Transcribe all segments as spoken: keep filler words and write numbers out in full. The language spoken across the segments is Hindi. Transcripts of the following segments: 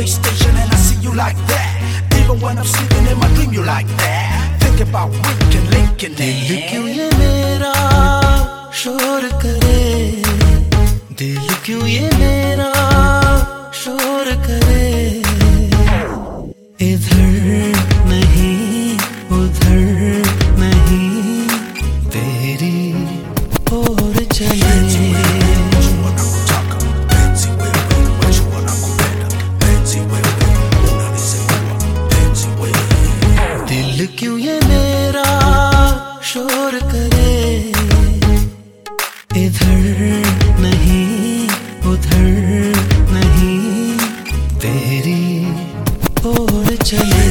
police station and I see you like that. Even when I'm sleeping in my dream you like that. Think about Rick and Lincoln. दिल क्यों ये मेरा शोर करे, दिल क्यों ये मेरा शोर करे, इधर नहीं उधर नहीं तेरी ओर चले। दिल क्यों ये मेरा शोर करे, इधर नहीं उधर नहीं तेरी ओर चले।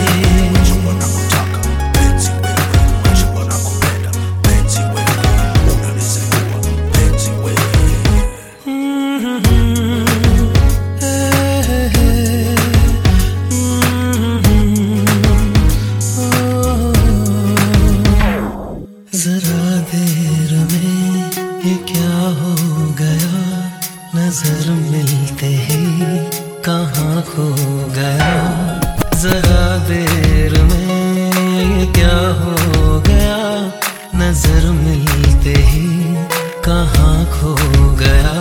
जरा देर में ये क्या हो गया, नजर मिलते ही कहाँ खो गया। जरा देर में ये क्या हो गया, नजर मिलते ही कहाँ खो गया।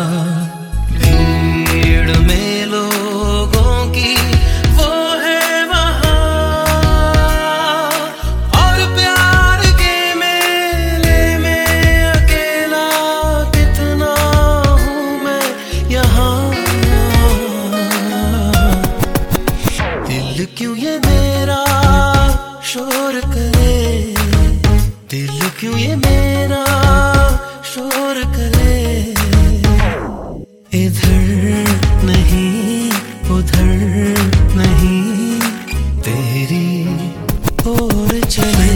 भीड़ में लोगों की वो है वहाँ, और प्यार के मेले में अकेला कितना हूँ मैं यहाँ। दिल क्यों ये मेरा शोर करे, दिल क्यों ये मेरा शोर करे, इधर नहीं उधर नहीं तेरी ओर चले।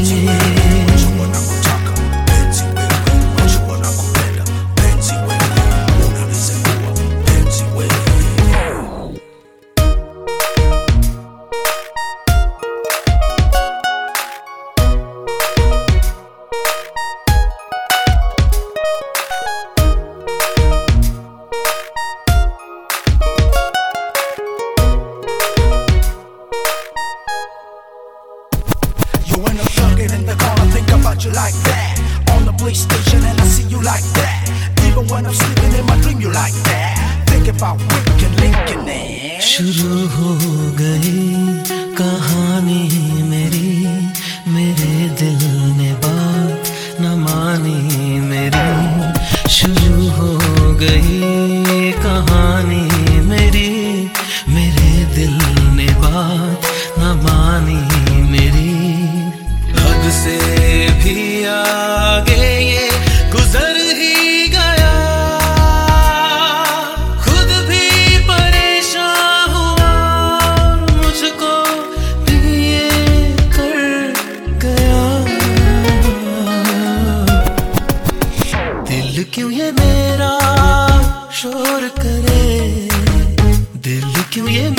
You in the bucket in the corner, think about you like that. On the police station and I see you like that. Even when I'm sleeping in my dream you like that. Think about Rick and Lincoln. शुरू हो गई कहानी मेरी, मेरे दिल ने बात न मानी मेरी। शुरू हो गई कहानी मेरी, मेरे दिल ने बात न मानी मेरी। हद से भी आगे ये गुजर ही गया, खुद भी परेशान हुआ, मुझको भी ये कर गया। दिल क्यों ये मेरा शोर करे, दिल क्यों ये